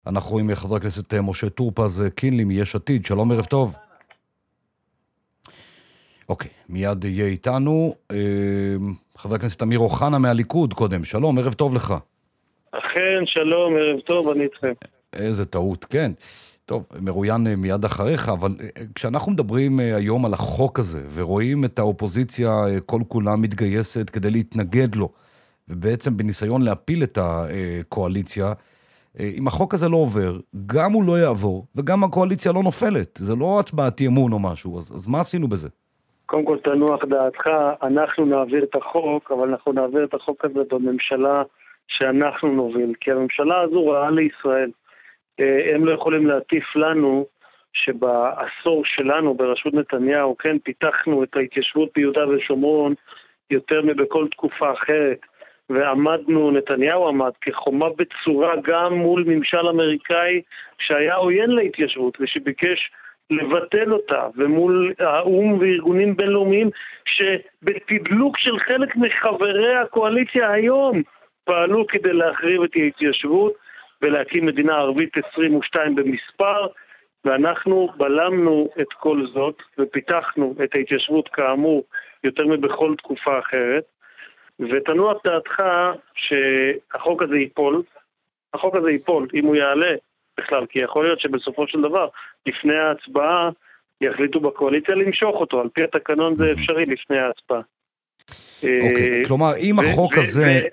אנחנו עם חבר הכנסת משה טור פז קינלי מיש עתיד. שלום, ערב טוב. אוקיי, מיד יהיה איתנו חבר הכנסת אמיר אוחנה מהליכוד קודם. שלום, ערב טוב לך. אכן, שלום, ערב טוב, אני איתכם. איזה טעות, כן. טוב, מרוין מיד אחריך, אבל כשאנחנו מדברים היום על החוק הזה, ורואים את האופוזיציה כל כולה מתגייסת כדי להתנגד לו, ובעצם בניסיון להפיל את הקואליציה, אם החוק הזה לא עובר, גם הוא לא יעבור, וגם הקואליציה לא נופלת. זה לא הצבעת אמון או משהו, אז מה עשינו בזה? קודם כל תנוח דעתך, אנחנו נעביר את החוק, אבל אנחנו נעביר את החוק הזה בממשלה שאנחנו נוביל, כי הממשלה הזו רעה לישראל. הם לא יכולים להטיף לנו שבעשור שלנו בראשות נתניהו, כן, פיתחנו את ההתיישבות ביהודה ושומרון יותר מבכל תקופה אחרת, ועמדנו, נתניהו עמד כחומה בצורה גם מול ממשל אמריקאי שהיה עוין להתיישבות ושביקש לבטל אותה, ומול האום וארגונים בינלאומיים שבתדלוק של חלק מחברי הקואליציה היום פעלו כדי להחריב את ההתיישבות ולהקים מדינה ערבית 22 במספר, ואנחנו בלמנו את כל זאת ופיתחנו את ההתיישבות כאמור יותר מבכל תקופה אחרת. ותנוח דעתך שהחוק הזה ייפול, החוק הזה ייפול אם הוא יעלה בכלל, כי יכול להיות שבסופו של דבר לפני ההצבעה יחליטו בקואליציה למשוך אותו, על פי התקנון זה אפשרי לפני ההצבעה. אוקיי, כלומר אם החוק הזה...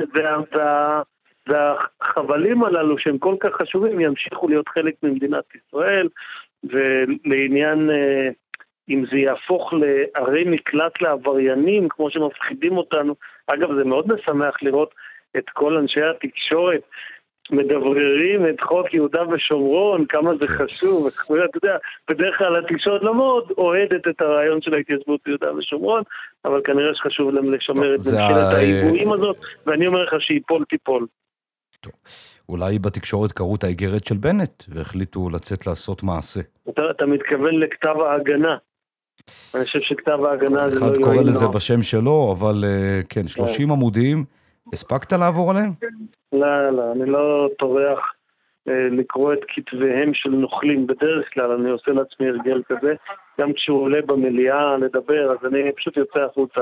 והחבלים הללו שהם כל כך חשובים ימשיכו להיות חלק ממדינת ישראל, ולעניין אם זה יהפוך לערי מקלט לעבריינים כמו שמפחידים אותנו. אגב, זה מאוד משמח לראות את כל אנשי התקשורת מדבררים את חוק יהודה ושומרון, כמה זה חשוב. אתה יודע, בדרך כלל התקשורת לא מאוד אוהדת את הרעיון של ההתיישבות ביהודה ושומרון, אבל כנראה שחשוב להם לשמר את ממשלת האיגועים הזאת, ואני אומר לך שיפול תיפול. טוב. אולי בתקשורת קראו את האיגרת של בנט והחליטו לצאת לעשות מעשה. אתה מתכוון לכתב ההגנה. אני חושב שכתב ההגנה זה לא... אחד קורא לזה בשם שלו, אבל כן, 30 עמודים. הספקת לעבור עליהם? לא, אני לא טורח לקרוא את כתביהם של נוכלים. בדרך כלל אני עושה לעצמי הרגל כזה, גם כשהוא עולה במליאה לדבר, אז אני פשוט יוצא החוצה.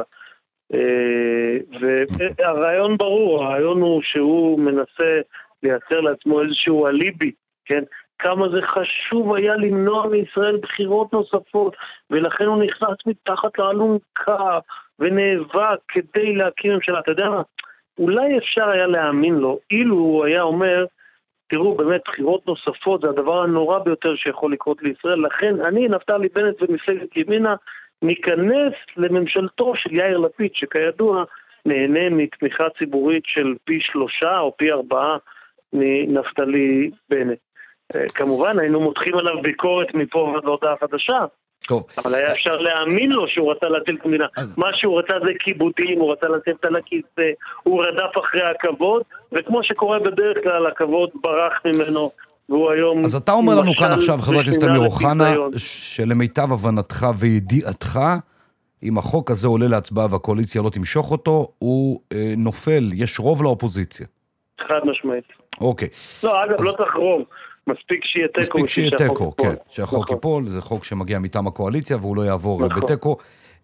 והרעיון ברור, הרעיון הוא שהוא מנסה לייצר לעצמו איזשהו אליבי, כן? כמה זה חשוב היה למנוע מישראל בחירות נוספות, ולכן הוא נכנס מתחת לאלונקה ונאבק כדי להקים ממשלה. אתה יודע מה? אולי אפשר היה להאמין לו, אילו הוא היה אומר, תראו, באמת, בחירות נוספות זה הדבר הנורא ביותר שיכול לקרות לישראל, לכן אני, נפתלי בנט ומפלגת ימינה, ניכנס לממשלתו של יאיר לפיד, שכידוע נהנה מתמיכה ציבורית של פי 3 או פי 4 מנפתלי בנט. כמובן, היינו מותחים עליו ביקורת מפה ועד להודעה חדשה, טוב. אבל היה אפשר להאמין לו שהוא רצה להציל את המדינה. מה שהוא רצה זה כיבודים, הוא רצה לשבת על הכיסא, הוא רדף אחרי הכבוד, וכמו שקורה בדרך כלל, הכבוד ברח ממנו, והוא היום... אז אתה אומר לנו כאן עכשיו, חבר הכנסת אמיר אוחנה, שלמיטב הבנתך וידיעתך, אם החוק הזה עולה להצבעה והקואליציה לא תמשוך אותו, הוא נופל, יש רוב לאופוזיציה. חד משמעית. אוקיי. לא, אגב, לא צריך רוב. מספיק שיהיה תיקו. מספיק שיהיה תיקו, כן. שהחוק ייפול, זה חוק שמגיע מטעם הקואליציה, והוא לא יעבור בתיקו.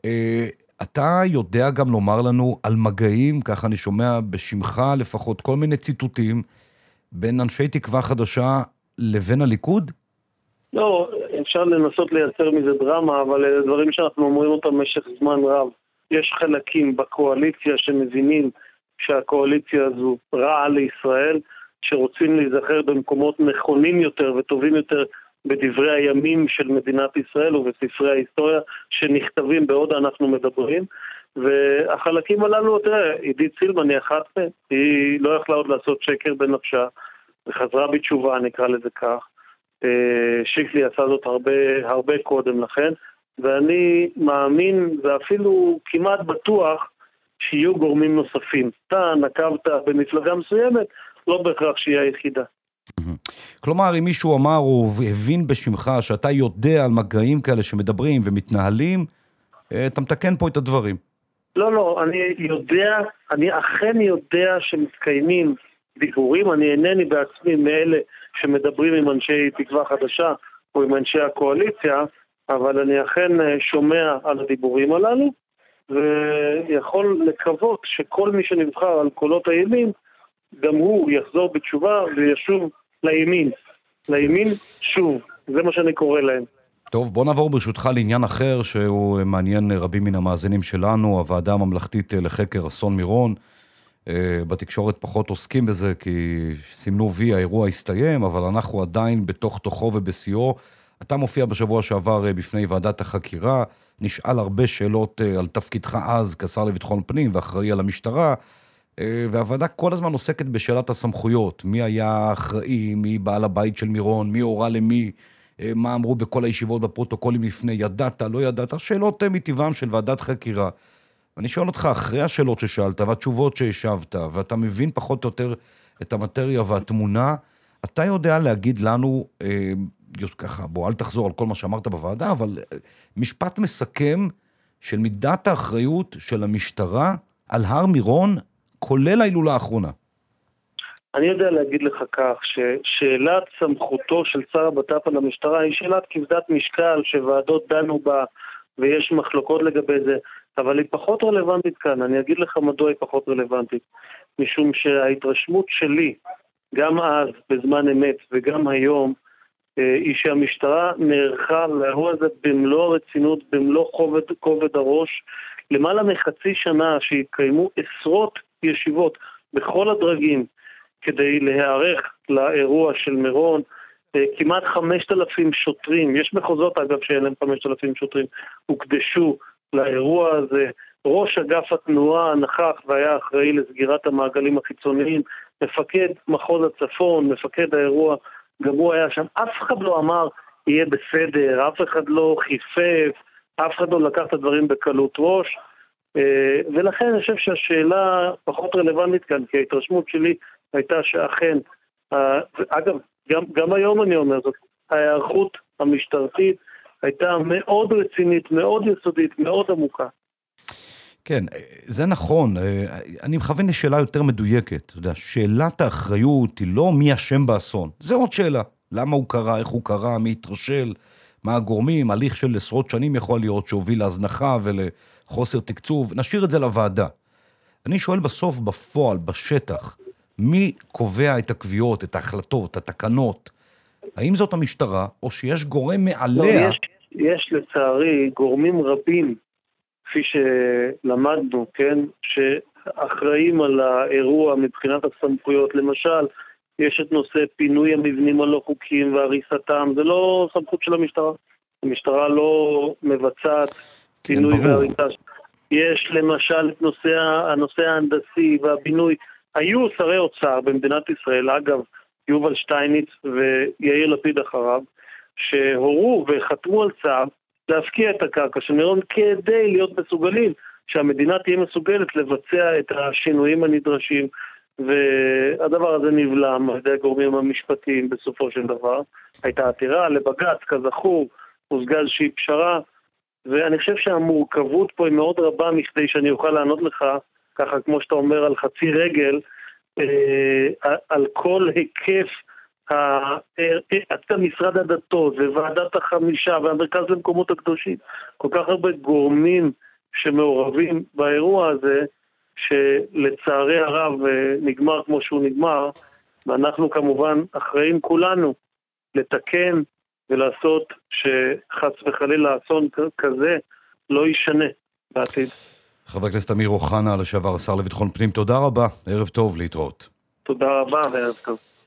אתה יודע גם לומר לנו על מגעים, ככה אני שומע בשמך לפחות כל מיני ציטוטים, בין אנשי תקווה חדשה לבין הליכוד? לא, אפשר לנסות לייצר מזה דרמה, אבל אלה דברים שאנחנו אומרים אותם במשך זמן רב. יש חלקים בקואליציה שמבינים שהקואליציה הזו רעה לישראל, שרוצים להיזכר במקומות נכונים יותר וטובים יותר בדברי הימים של מדינת ישראל ובספרי ההיסטוריה שנכתבים בעוד אנחנו מדברים. והחלקים הללו, תראה, עידית סילמן היא אחת מהם, היא לא יכלה עוד לעשות שקר בנפשה, וחזרה בתשובה, נקרא לזה כך. שיקלי עשה זאת הרבה קודם לכן, ואני מאמין ואפילו כמעט בטוח שיהיו גורמים נוספים. אתה נקבת במפלגה מסוימת, לא בהכרח שהיא היחידה. כלומר, אם מישהו אמר או הבין בשמך שאתה יודע על מגעים כאלה שמדברים ומתנהלים, אתה מתקן פה את הדברים. לא, אני אכן יודע שמתקיימים דיבורים, אני אינני בעצמי מאלה שמדברים עם אנשי תקווה חדשה או עם אנשי הקואליציה, אבל אני אכן שומע על הדיבורים הללו, ויכול לקוות שכל מי שנבחר על קולות הימין, גם הוא יחזור בתשובה וישוב לימין. לימין שוב, זה מה שאני קורא להם. טוב, בוא נעבור ברשותך לעניין אחר שהוא מעניין רבים מן המאזינים שלנו, הוועדה הממלכתית לחקר אסון מירון. בתקשורת פחות עוסקים בזה כי סימנו וי, האירוע הסתיים, אבל אנחנו עדיין בתוך תוכו ובשיאו. אתה מופיע בשבוע שעבר בפני ועדת החקירה, נשאל הרבה שאלות על תפקידך אז כשר לביטחון פנים ואחראי על המשטרה, והוועדה כל הזמן עוסקת בשאלת הסמכויות, מי היה אחראי, מי בעל הבית של מירון, מי הורה למי, מה אמרו בכל הישיבות בפרוטוקולים לפני, ידעת, לא ידעת, שאלות מטבעם של ועדת חקירה. אני שואל אותך, אחרי השאלות ששאלת והתשובות שהשבת, ואתה מבין פחות או יותר את המטריה והתמונה, אתה יודע להגיד לנו, ככה, בוא, אל תחזור על כל מה שאמרת בוועדה, אבל משפט מסכם של מידת האחריות של המשטרה על הר מירון, כולל ההילולה האחרונה. אני יודע להגיד לך כך, ששאלת סמכותו של שר הבט"פ על המשטרה היא שאלת כבדת משקל שוועדות דנו בה ויש מחלוקות לגבי זה, אבל היא פחות רלוונטית כאן. אני אגיד לך מדוע היא פחות רלוונטית. משום שההתרשמות שלי, גם אז בזמן אמת וגם היום, היא שהמשטרה נערכה לאירוע הזה במלוא הרצינות, במלוא כובד הראש. למעלה מחצי שנה שהתקיימו עשרות ישיבות בכל הדרגים כדי להיערך לאירוע של מירון, כמעט 5,000 שוטרים, יש מחוזות אגב שאין להם 5,000 שוטרים, הוקדשו לאירוע הזה. ראש אגף התנועה נכח והיה אחראי לסגירת המעגלים החיצוניים, מפקד מחוז הצפון, מפקד האירוע, גם הוא היה שם. אף אחד לא אמר יהיה בסדר, אף אחד לא חיפף, אף אחד לא לקח את הדברים בקלות ראש, ולכן אני חושב שהשאלה פחות רלוונטית כאן, כי ההתרשמות שלי הייתה שאכן, אגב, גם היום אני אומר זאת, ההיערכות המשטרתית הייתה מאוד רצינית, מאוד יסודית, מאוד עמוקה. כן, זה נכון. אני מכוון לשאלה יותר מדויקת. אתה יודע, שאלת האחריות היא לא מי אשם באסון. זה עוד שאלה. למה הוא קרה, איך הוא קרה, מי התרשל, מה הגורמים, הליך של עשרות שנים יכול להיות שהוביל להזנחה ולחוסר תקצוב. נשאיר את זה לוועדה. אני שואל בסוף, בפועל, בשטח, מי קובע את הקביעות, את ההחלטות, התקנות? האם זאת המשטרה, או שיש גורם מעליה? לא, יש לצערי גורמים רבים, כפי שלמדנו, כן, שאחראים על האירוע מבחינת הסמכויות. למשל, יש את נושא פינוי המבנים הלא חוקיים והריסתם, זה לא סמכות של המשטרה. המשטרה לא מבצעת פינוי והריסה. יש למשל את הנושא ההנדסי והבינוי. היו שרי אוצר במדינת ישראל, אגב, יובל שטייניץ ויאיר לפיד אחריו, שהורו וחתמו על צו להפקיע את הקרקע של מירון כדי להיות מסוגלים, שהמדינה תהיה מסוגלת לבצע את השינויים הנדרשים, והדבר הזה נבלם על ידי הגורמים המשפטיים בסופו של דבר. הייתה עתירה לבג"ץ, כזכור, הושגה איזושהי פשרה, ואני חושב שהמורכבות פה היא מאוד רבה מכדי שאני אוכל לענות לך, ככה כמו שאתה אומר, על חצי רגל, על כל היקף משרד הדתות וועדת החמישה והמרכז למקומות הקדושים, כל כך הרבה גורמים שמעורבים באירוע הזה, שלצערי הרב נגמר כמו שהוא נגמר, ואנחנו כמובן אחראים כולנו לתקן ולעשות שחס וחלילה אסון כזה לא יישנה בעתיד. חבר הכנסת אמיר אוחנה, לשעבר השר לביטחון פנים, תודה רבה, ערב טוב, להתראות. תודה רבה וערב טוב.